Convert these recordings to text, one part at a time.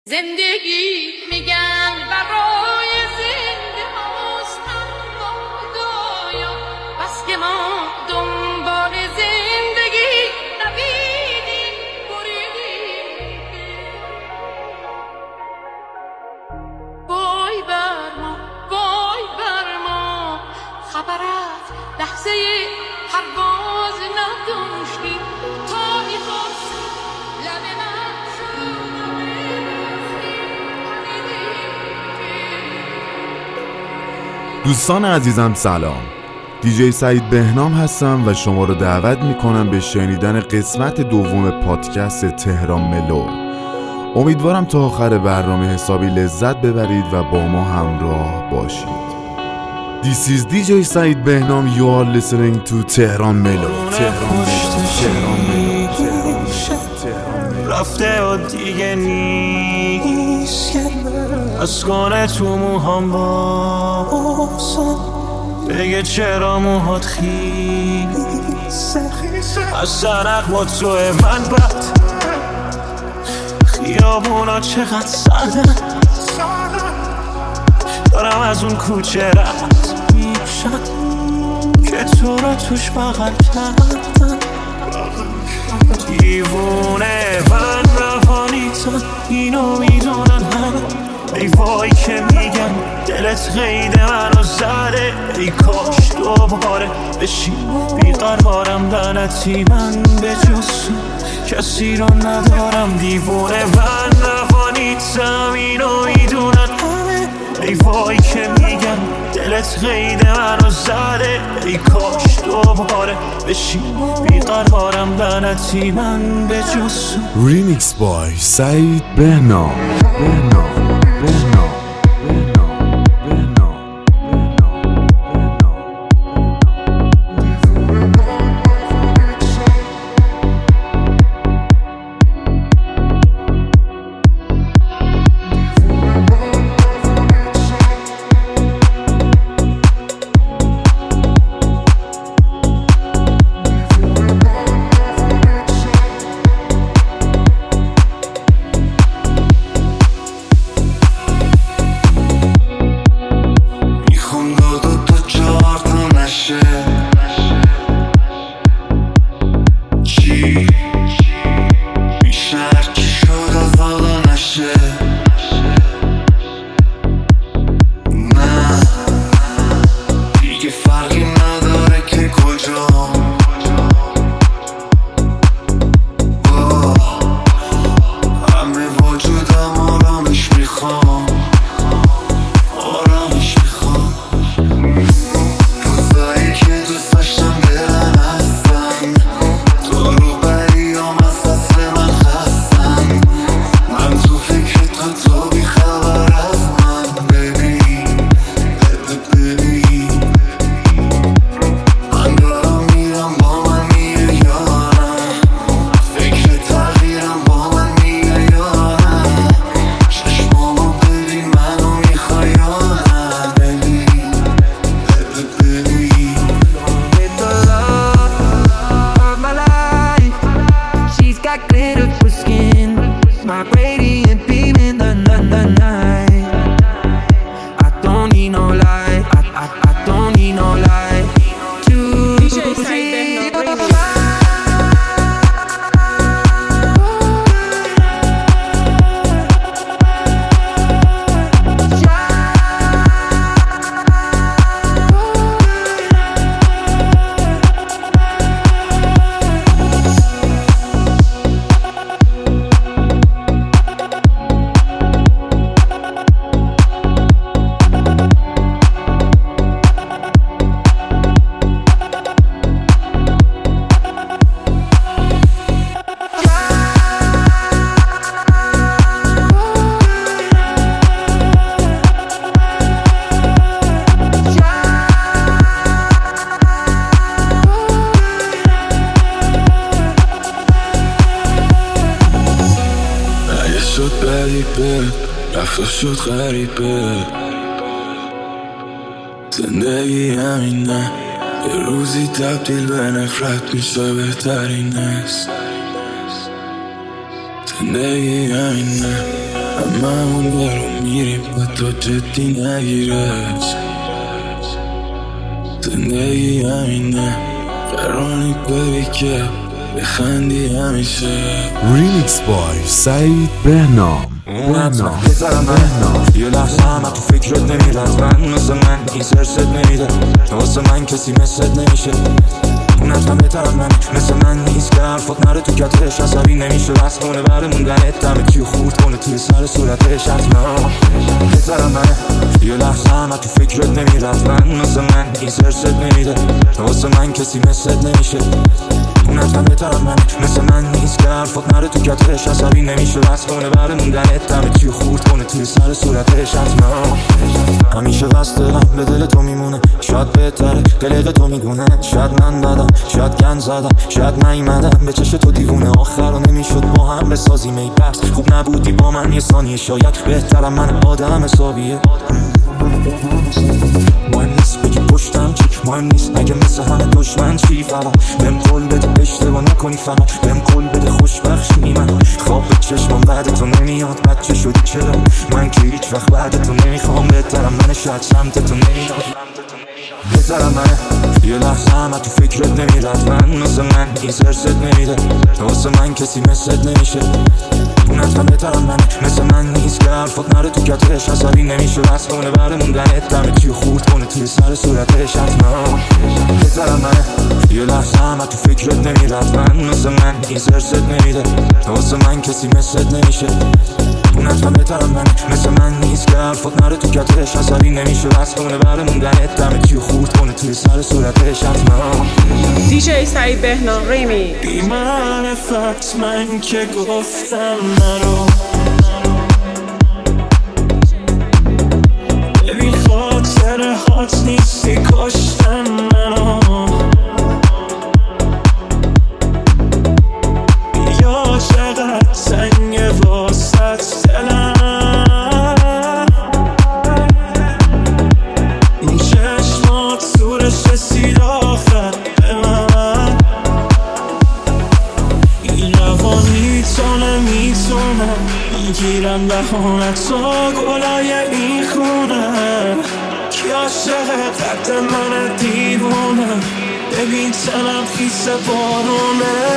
زندگی میگن برای زنده هاست، اما خدایا بس که ما دنبال زندگی نبیدیم بریدیم. وای بر ما، وای بر ما، خبرت لحظه پرواز نداشتیم تا میخواست لب من دوستان عزیزم سلام، دیجی سعید بهنام هستم و شما رو دعوت میکنم به شنیدن قسمت دوم پادکست تهران ملو. امیدوارم تا آخر برنامه حسابی لذت ببرید و با ما همراه باشید. This is DJ سعید بهنام. You are listening to تهران ملو. رفته و دیگه نیست، از کنه تو موهام باسم، بگه چرا موهات خیس، از سرق با توی من بد، خیابونا چقدر سردن، دارم از اون کوچه رد میشم که تو را توش بغل کردن. دیوونه من روانیتم، اینو میدونن همه، ای وای که میگن دلت قید منو زده، ای کاش دوباره بشی بیقرارم، لعنتی من به جز کسی رو ندارم. دیوونه من روانیتم، اینو میدونن همه، ای وای که میگن دلت قید منو زده، ای کاش دوباره بشی بیقرارم، لعنتی من به جز. ریمیکس بای سعید بهنام. رفته شد غریبه، زندگی همینه، یه روزی تبدیل به نفرت میشه بهترین است. زندگی همینه، هممون برو میریم و تو جدی نگیرش. زندگی همینه قرانی ببی که بخندی همیشه. ریمیکس بای سعید بهنام. یه لحظه همه تو فکرت نمیرد. من مثل من این سرست نمیده. واسه من کسی مثلت نمیشه. اون حتما بهترم من مثل من نیست که حرفات نره تو کتش. عصبی نمیشه بس کنه بره موندنت دمه کیو خورد کنه توی سر صورتش. حتما بهترم من یه لحظه همه تو فکرت نمیرد. من مثل من این سرست نمیده. واسه من کسی مثلت نمیشه. اون حتما بهترم من مثل من نیست که حرفات نره تو کتش. عصبی نمیشه بس کنه بره موندنت دمه کیو خورد کنه توی سر صورتش. حتما همیشه بس دلم به دل تو میمونه. شاید بهتره قلق تو میدونه. شاید من بدم شاید گن زدم شاید نیمدم به چش تو دیوونه. آخر رو نمیشد با هم بسازیم ای بس. خوب نبودی با من یه ثانیه. شاید بهترم من آدم حسابیه. مهم نیست بگی پشتم چی. مهم نیست اگه مثل همه دشمن چی. فقط بهم قول بده اشتباه نکنی. فقط بهم قول بده خوشبخشی. من خواب به چشمم بعد تو نمیاد. بچه شدی چرا من که هیچ وقت بعد تو نمیخوام. بهترم من شاید سمت تو نمیاد. بهترم من یه لحظه همه تو فکرت نمیرد. من مثل من این سرست نمیده. واسه من کسی مثلت نمیشه. اون حتما بهترم من مثل من نیست که حرفات نره تو کتش. عصبی نمیشه بس کنه بره موندنت دمه کیو خورد کنه توی سر صورتش. حتما بهترم من یه لحظه همه تو فکرت نمیرد. من مثل من این سرست نمیده. واسه من کسی مثلت نمیشه. اون حتما بهترم من مثل من نیست که حرفات نره تو کتش. عصبی نمیشه بس کنه بره موندنت دمه کیو خورد کنه توی سر صورتش. حتما دیجی سعید بهنام ریمی. بی معرفت من که گفتم نرو. ببین خاطر هات نیستی کشتن منو. یا چقدر سنگه واسط دلم. این چشمات سورش رسید آخر به من. این روانی تو نمیتونم میگیرم بهانتا گلای این خونه. کی عاشق قد من دیوونه. ببین تنم خیس بارونه.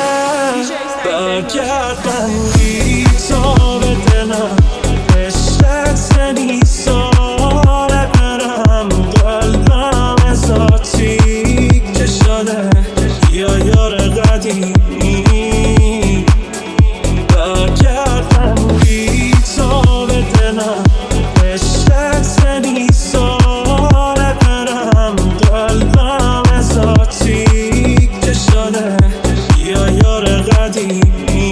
برگرد بندی تا به دلم. عشقت نیساره برم. قلبم ازاتی که شده یا یار قدیمی. برگرد بندی تا به دلم. عشقت نیساره برم. قلبم ازاتی که شده یا یار قدیمی.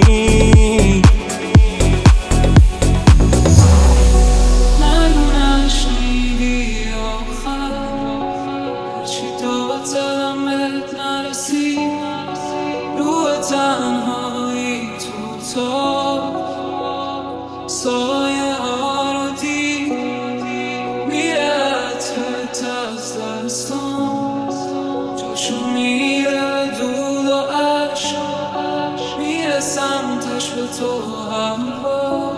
سایه ها رو دید میره تت از دستان. جاشون میره دود و عشق. میره سمتش به تو هر بار.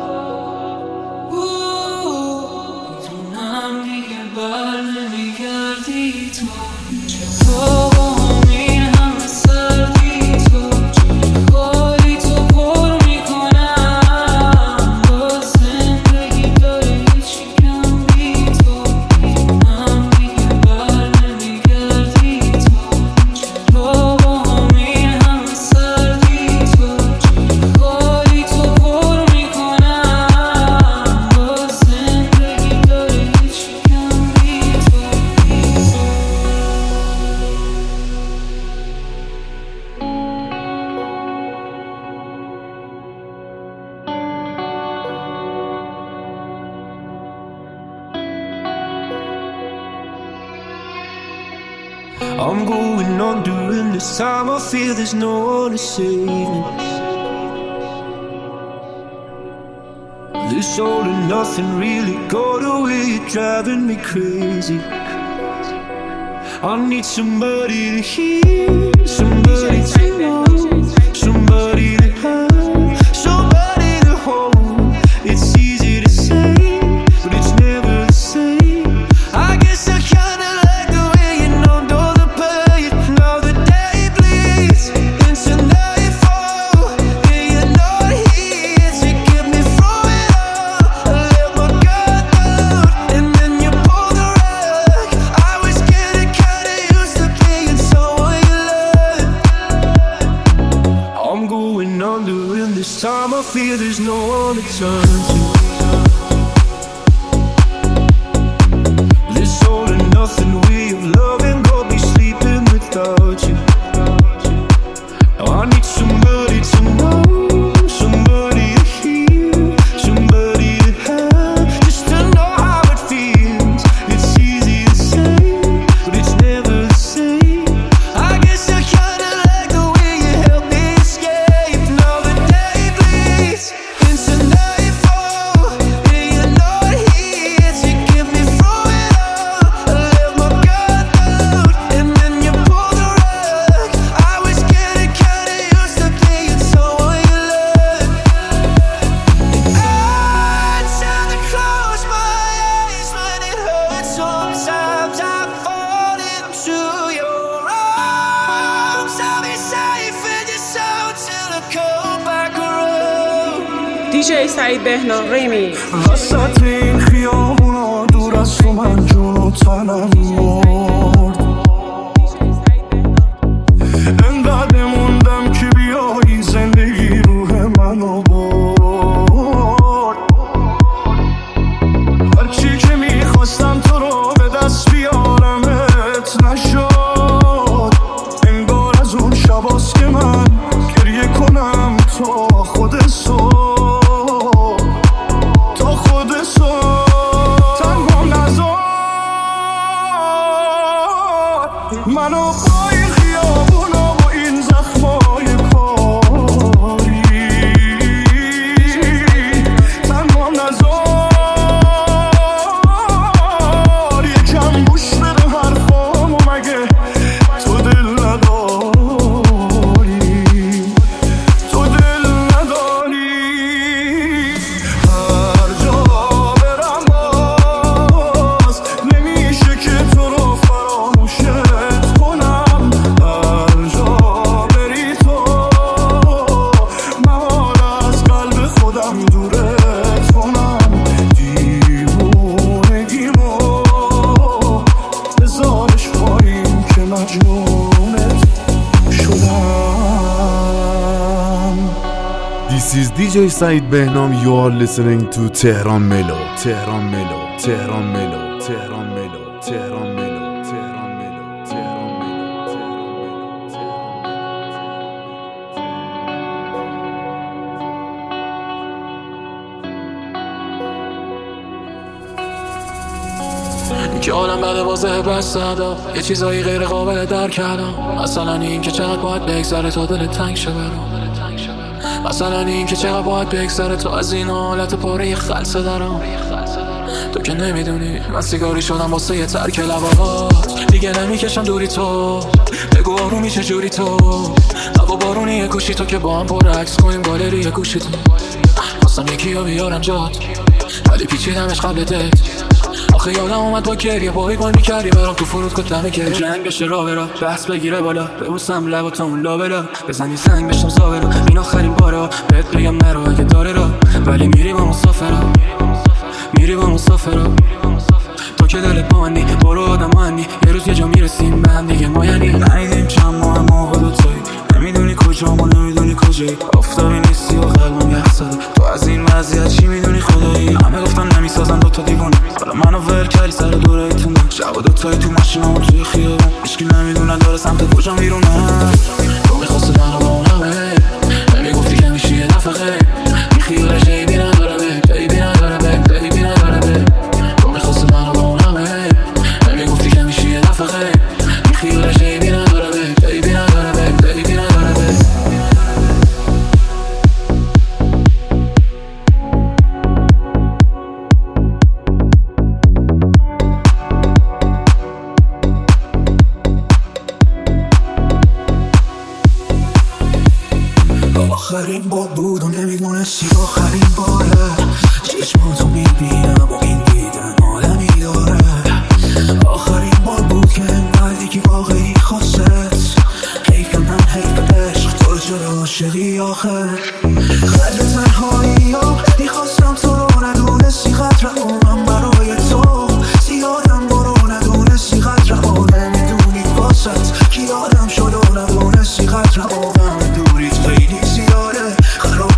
میدونم دیگه بر نمیگردی تو. چطور با همین همه سردی تو. کاری تو پر میکنم. باز زندگی داره هیچی کم بی تو. میدونم دیگه بر نمیگردی تو. چرا با همین همه سردی تو. کاری تو پر میکنم. باز زندگی داره هیچی کم بی تو. I'm going on during this time. I feel there's no one to save me. This all and nothing really got away. You're driving me crazy. I need somebody to hear, somebody to know, somebody to have, somebody to hold. without you. This all and nothing way of loving, got me sleeping without you. Now I need somebody to know, somebody to hear, somebody to have, just to know how it feels. It's easy to say, but it's never the same. I guess I kinda like the way you help me escape. Now the day bleeds into nightfall, and you're not here to give me through it all. I let my guard down, and then you pulled the rug. I was getting kinda used to being someone you loved. I try to close my eyes when it hurts. Sometimes I fall into your arms. I'll be safe in your soul till I come back around. DJ سعید بهنام ریمیکس. وسط این خیابونا دور از تو من جون و تنم مرد. انقدر موندم که بیایی زندگی روح منو برد. هرچی که میخواستم تو رو به دست بیارمت نشد. انگار از اون شباست که من گریه کنم تا خود صبح. منو با این خیابونا و این زخمای کاری تنها نذار. یکم گوش بده حرفامو، مگه تو دل نداری؟ تو دل نداری؟ هر جا برم باز نمیشه که تو رو فراموشت کنم. هر جا بری تو محال از قلب خودم دورت کنم. دیوونگیمو بذارش پایین که مجنونت شدم. This is DJ Said Behnam. You are listening to Tehran Melo. Tehran Melo. Tehran Melo. Tehran Melo. Tehran Melo. Tehran Melo. Tehran که عالم بده بازه بس دادا، یه چیزایی غیر قابل درک کردم. مثلا این که چقدر باید بگذره تا دل تنگ شه برام. مثلا این که چقدر باید بگذره تا از این حالت پاره خلصه درام. تو که نمیدونی من سیگاری شدم واسه یه ترک لبات. دیگه نمیکشم دوری تو، بگو آرومی چجوری تو. هوا بارونیه کوشی تو که با هم پر عکس کنیم گالری گوشی تو. خواستم یکی ها بیارم جات ولی پیچیدمش قبل دت. آخه یادم اومد با گریه باید بای میکردی برام تو فرودگاه دمه گریه. جنگ بشه راه برا بحث بگیره بالا، ببوسم لباتو اون لابلا، بزنی زنگ بشم زابرا. این آخرین بارا بهت بگم نرو اگه داره را، ولی میری با مسافرا، میری با مسافرا. تو که دلت با منی برو آدم منی، یه روز یه جا میرسیم به هم دیگه ما. یعنی نهیدیم چند ماه ما دوتایی، نمیدونی کجا ما نمیدونی کجایی. آفتابی نیستی و قلبم یخ زده، تو از این وضعیت چی میدونی خدایی. همه گفتن نمیسازن دوتا دیوونه، حالا منو ول کردی سر دورایتونه. شب دوتایی تو ماشینامون توی خیابون، هیچکی نمیدونه داره سمت کجا میرونه. تو میخواستی منو با اون همه، نمیگفتی که میشی یه دفعه غیر. این خیالش عیبی نداره به، عیبی نداره به، عیبی نداره به. تو میخواستی منو با اون همه، نمیگفتی که میشی یه دفعه غیر. این خیالش عیبی نداره به، عیبی نداره به، عیبی نداره به. آخرین بار بود و نمیدونستی آخرین باره. چشماتو میبینم و این دیدن عالمی داره. آخرین بار بود که انقدر که واقعی خواست. حیف من حیف عشق تو جدا عاشقی آخر. قدر تنهایی ها میخواستم تو رو ندونستی قدر من برای تو. زیادم برو ندونستی قدر نمیدونی واسط کی آدم شد و ندونستی قدر من دوریت خیلی زیاده. خراب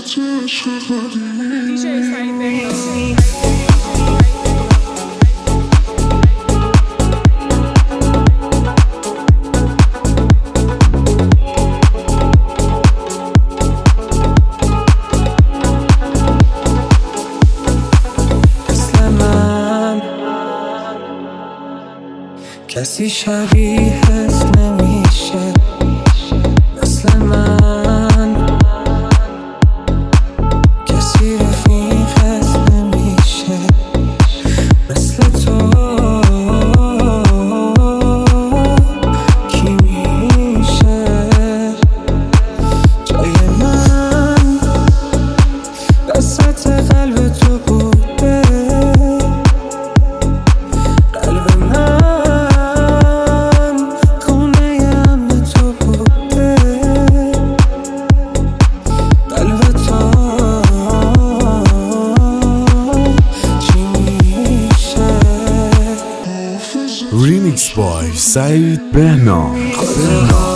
سعید بهنام. کسی شبیهت نمیشه مثل من، کسی رفیقت نمیشه مثل تو. کی میشه جای من وسط قلب تو بوده؟ قلب من ریمیکس بای سعید بهنام.